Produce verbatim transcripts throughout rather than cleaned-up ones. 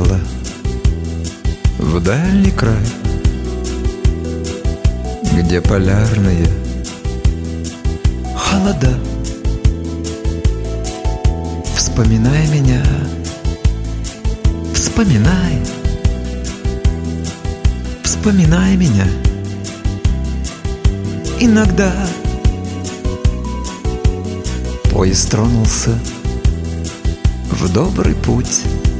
уехала в дальний край, где полярные холода. Вспоминай меня, вспоминай, вспоминай меня иногда. Поезд тронулся в добрый путь,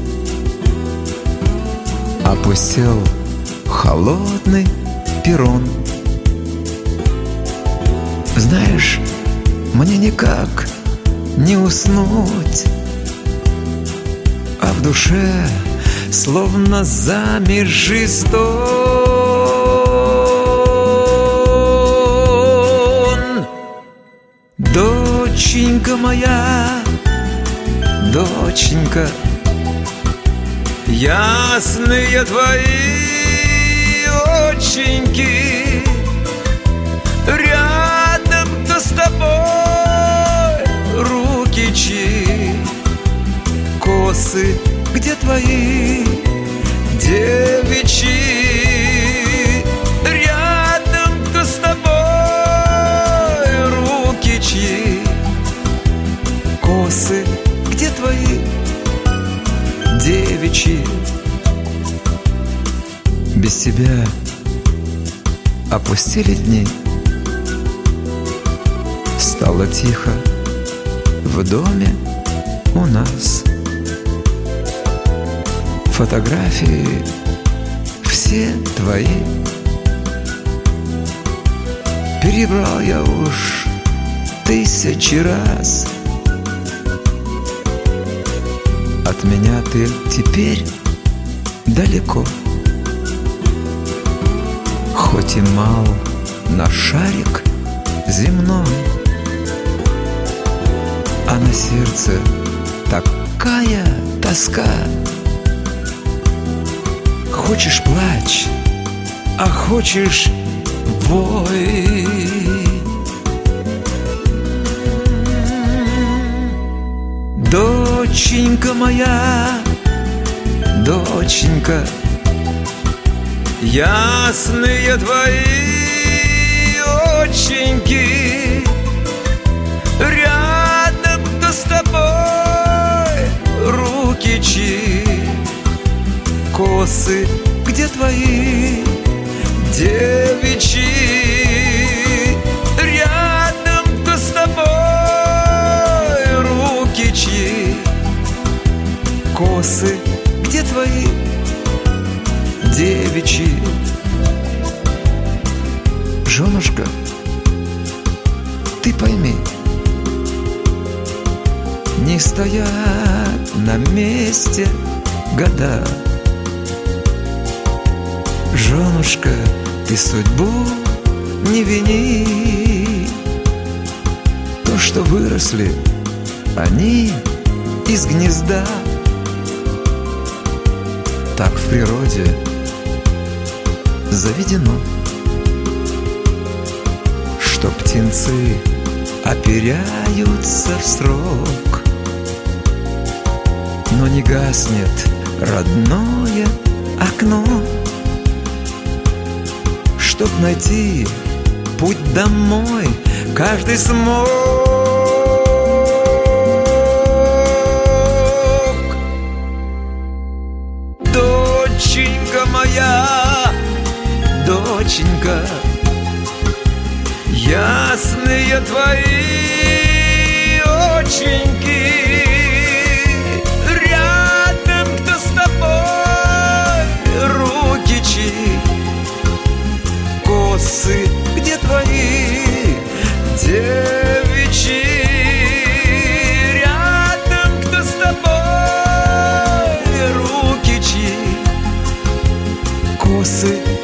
опустел холодный перрон. Знаешь, мне никак не уснуть, а в душе словно замерший стон. Доченька моя, доченька, ясные твои оченьки, рядом-то с тобой руки чьи, косы где твои девичьи, рядом-то с тобой руки чьи, косы где твои девичьи. Без тебя опустили дни, стало тихо в доме у нас. Фотографии все твои перебрал я уж тысячи раз. От меня ты теперь далеко, хоть и мал на шарик земной, а на сердце такая тоска. Хочешь — плачь, а хочешь — вой. Доченька моя, доченька, ясные твои оченьки, рядом-то с тобой руки чьи, косы где твои девичьи, рядом-то с тобой руки чьи, косы где твои девичьи. Женушка, ты пойми, не стоят на месте года. Женушка, ты судьбу не вини, то, что выросли они из гнезда. Так в природе заведено, что птенцы оперяются в срок, но не гаснет родное окно. Чтоб найти путь домой, каждый смог. Доченька моя, доченька, ясные твои оченьки, рядом-то с тобой руки чьи, косы где твои девичьи, рядом-то с тобой руки чьи, косы